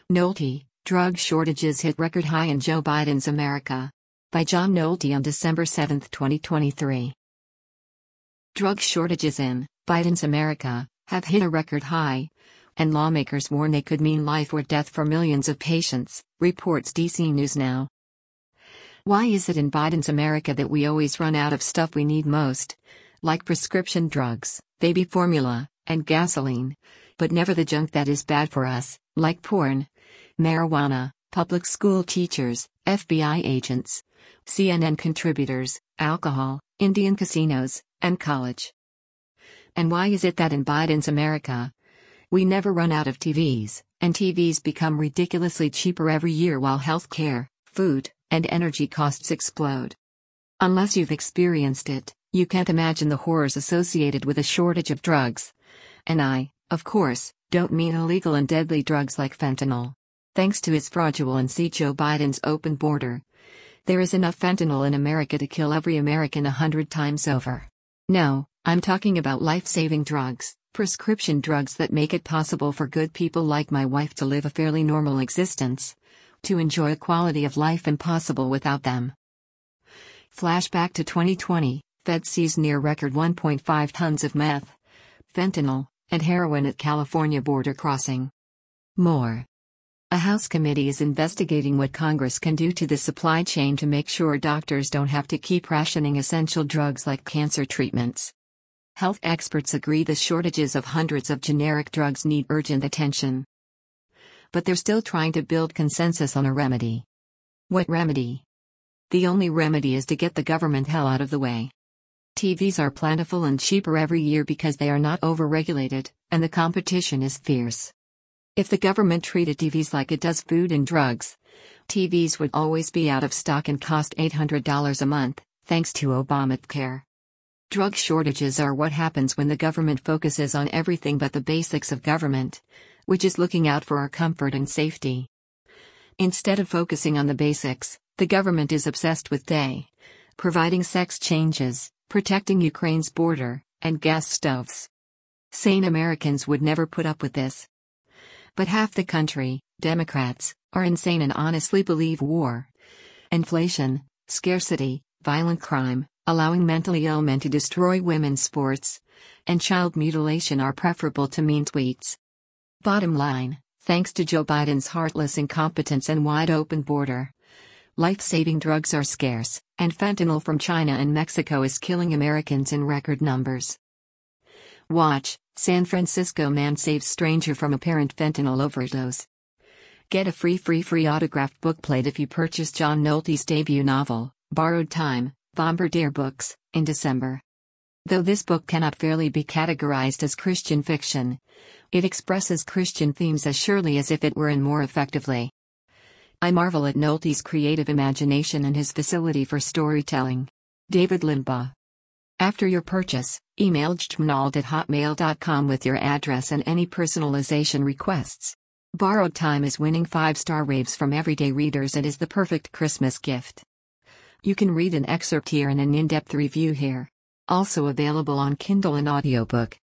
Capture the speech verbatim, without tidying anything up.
Nolte, drug shortages hit record high in Joe Biden's America. By John Nolte on December seventh, twenty twenty-three. Drug shortages in Biden's America have hit a record high, and lawmakers warn they could mean life or death for millions of patients, reports D C News Now. Why is it in Biden's America that we always run out of stuff we need most, like prescription drugs, baby formula, and gasoline, but never the junk that is bad for us, like porn, marijuana, public school teachers, F B I agents, C N N contributors, alcohol, Indian casinos, and college? And why is it that in Biden's America, we never run out of T Vs, and T Vs become ridiculously cheaper every year while healthcare, food, and energy costs explode? Unless you've experienced it, you can't imagine the horrors associated with a shortage of drugs. And I, of course, don't mean illegal and deadly drugs like fentanyl. Thanks to his fraudulency, Joe Biden's open border, there is enough fentanyl in America to kill every American a hundred times over. No, I'm talking about life-saving drugs, prescription drugs that make it possible for good people like my wife to live a fairly normal existence, to enjoy a quality of life impossible without them. Flashback to twenty twenty, Fed seize near record one point five tons of meth, fentanyl, and heroin at California border crossing. More. A House committee is investigating what Congress can do to the supply chain to make sure doctors don't have to keep rationing essential drugs like cancer treatments. Health experts agree the shortages of hundreds of generic drugs need urgent attention. But they're still trying to build consensus on a remedy. What remedy? The only remedy is to get the government hell out of the way. T Vs are plentiful and cheaper every year because they are not overregulated, and the competition is fierce. If the government treated T Vs like it does food and drugs, T Vs would always be out of stock and cost eight hundred dollars a month, thanks to Obamacare. Drug shortages are what happens when the government focuses on everything but the basics of government, which is looking out for our comfort and safety. Instead of focusing on the basics, the government is obsessed with day, providing sex changes, protecting Ukraine's border, and gas stoves. Sane Americans would never put up with this. But half the country, Democrats, are insane and honestly believe war, inflation, scarcity, violent crime, allowing mentally ill men to destroy women's sports, and child mutilation are preferable to mean tweets. Bottom line, thanks to Joe Biden's heartless incompetence and wide-open border, life-saving drugs are scarce, and fentanyl from China and Mexico is killing Americans in record numbers. Watch, San Francisco man saves stranger from apparent fentanyl overdose. Get a free free free autographed bookplate if you purchase John Nolte's debut novel, Borrowed Time, Bombardier Books, in December. Though this book cannot fairly be categorized as Christian fiction, it expresses Christian themes as surely as if it were and more effectively. I marvel at Nolte's creative imagination and his facility for storytelling. David Limbaugh. After your purchase, email jtmnald at hotmail dot com with your address and any personalization requests. Borrowed Time is winning five-star raves from everyday readers and is the perfect Christmas gift. You can read an excerpt here and an in-depth review here. Also available on Kindle and audiobook.